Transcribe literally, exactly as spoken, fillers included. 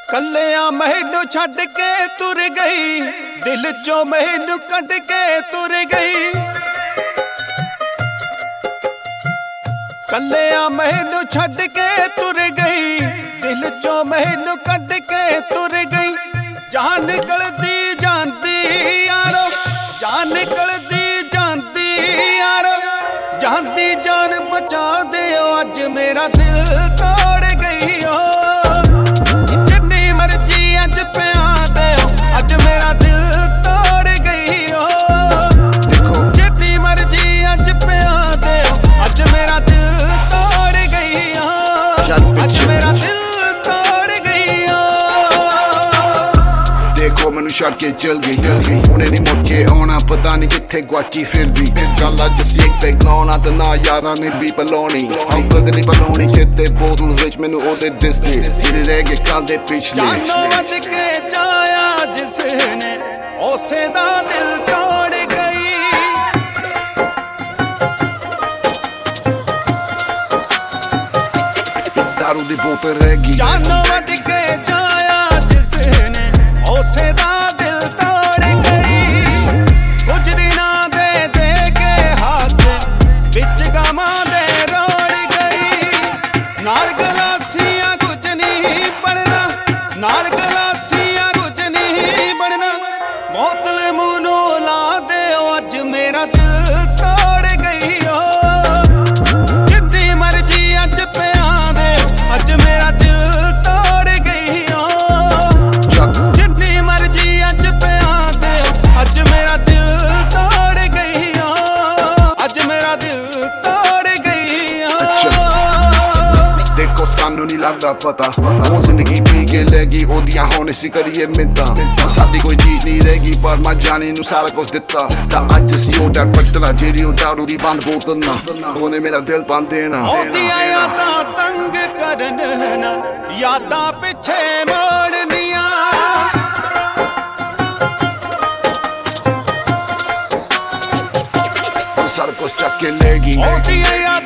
ਕੱਲਿਆਂ ਮੈਨੂੰ ਛੱਡ ਕੇ ਤੁਰ ਗਈ, ਦਿਲ ਚੋਂ ਮੈਨੂੰ ਕੱਢ ਕੇ ਤੁਰ ਗਈ। ਕੱਲਿਆਂ ਮੈਨੂੰ ਛੱਡ ਕੇ ਤੁਰ ਗਈ, ਦਿਲ ਚੋਂ ਮੈਨੂੰ ਕੱਢ ਕੇ ਤੁਰ ਗਈ। ਜਾਨ ਨਿਕਲਦੀ ਜਾਂਦੀ ਯਾਰੋ, ਜਾਨ ਨਿਕਲਦੀ ਜਾਂਦੀ ਯਾਰੋ, ਜਾਂਦੀ ਜਾਨ ਬਚਾ ਦਿਓ। ਅੱਜ ਮੇਰਾ ਦਿਲ ਤੋੜ ਗਈ ਓ, ਜਿੰਨੀ ਮਰਜ਼ੀ ਅੱਜ ਪਿਆ ਦਿਓ। ਅੱਜ ਮੇਰਾ ਦਿਲ ਤੋੜ ਗਈ ਓ, ਜਿੰਨੀ ਮਰਜ਼ੀ ਅੱਜ ਪਿਆ ਦਿਓ। ਅੱਜ ਮੇਰਾ ਦਿਲ ਤੋੜ ਗਈ ਓ, ਅੱਜ ਮੇਰਾ ਦਿਲ ਤੋੜ ਗਈ ਓ। ਦੇਖੋ ਮੈਨੂੰ ਛੱਡ ਕੇ ਚਲ ਗਈ, ਹੁਣੇ ਨੀ ਮੁੜ ਕੇ ਆਉਣਾ, ਪਤਾ ਨੀ ਕਿੱਥੇ ਗੁਆਚੀ ਫਿਰਦੀ। ਚੱਲ ਅੱਜ ਅਸੀਂ ਇੱਕ ਪੈਗ ਲਾਉਣਾ ਤੇ ਨਾ ਯਾਰਾਂ ਨੇ ਵੀ ਬੁਲਾਉਣੀ। ਹਮ ਕਦੇ ਨੀ ਬੁਲਾਉਣੀ ਚੇਤੇ ਬੋਤਲ ਵਿੱਚ ਮੈਨੂੰ ਉਹਦੇ ਦਿਸਦੇ, ਜਿਹੜੇ ਰਹਿ ਗਏ ਕੱਲ ਦੇ ਪਿਛਲੇ। ਜਾਨੋਂ ਵੱਧ ਕੇ ਚਾਹਿਆ ਜਿਸਨੇ, ਉਸੇ ਦਾ ਦਿਲ ਤੋੜ ਗਈ। ਦਾਰੂ ਦੀ ਬੋਤਲ ਰਹਿ ਗਈ। ਜਾਨੋਂ ਵੱਧ ਕੇ ਚਾਹਿਆ ਜਿਸਨੇ, ਉਸੇ ਦਾ ਦਿਲ ਤੋੜ ਗਈ। ਕੁਝ ਦਿਨਾਂ ਦੇ ਦੇ ਕੇ ਹੱਥ ਵਿੱਚ ਗਮਾਂ ਦੇ ਰੋੜ ਗਈ। ਨਾਲ ਗਲਾਸੀਆਂ ਕੁਝ ਨਹੀਂ ਬਣਨਾ, ਨਾਲ ਗਲਾਸੀਆਂ ਕੁਝ ਨਹੀਂ ਬਣਨਾ। ਬੋਤਲ ਮੂੰਹ ਨੂੰ ਲਾ ਦਿਓ, ਅੱਜ ਮੇਰਾ ਦਿਲ ਤੋੜ ਗਈ ਓ। ਜਿੰਨੀ ਮਰਜ਼ੀ ਅੱਜ ਪਿਆ ਦਿਓ, ਅੱਜ ਮੇਰਾ ਦਿਲ ਤੋੜ ਗਈ ਓ। ਜਿੰਨੀ ਮਰਜ਼ੀ ਅੱਜ ਪਿਆ ਦਿਓ, ਅੱਜ ਮੇਰਾ ਦਿਲ ਤੋੜ ਗਈ ਓ। ਅੱਜ ਮੇਰਾ ਦਿਲ ਤੋੜ ਗਈ ਓ। ਦੇਖੋ ਸਾਨੂੰ ਨੀ ਲੱਗਦਾ ਪਤਾ, ਉਹ ਜ਼ਿੰਦਗੀ ਪੀ ਕੇ ਲੈ ਗਈ, ਉਹਦੀਆਂ ਹੁਣ ਅਸੀਂ ਕਰੀਏ ਮਿੰਤਾਂ। ਸਾਡੀ ਕੋਈ ਚੀਜ਼ ਨਹੀਂ ਰਹਿ ਗਈ, ਪਰ ਮੈਂ ਜਾਣੀ ਨੂੰ ਸਾਰਾ ਕੁਝ ਦਿੱਤਾ। ਤਾਂ ਅੱਜ ਅਸੀਂ ਉਹ ਡਰ ਪੱਟਣਾ, ਜਿਹੜੀ ਉਹ ਦਾਰੂ ਦੀ ਬੰਦ ਬੋਤਲ ਨਾ, ਉਹਨੇ ਮੇਰਾ ਦਿਲ ਬੰਦ ਦੇਣਾ। ਉਹਦੀਆਂ ਯਾਦਾਂ ਤੰਗ ਕਰਨ ਨਾ, ਯਾਦਾਂ ਪਿੱਛੇ ਮੋੜਨੀਆਂ। ਸਾਰਾ ਕੁਝ ਚੱਕ ਕੇ ਲੈ ਗਈ। ਉਹਦੀਆਂ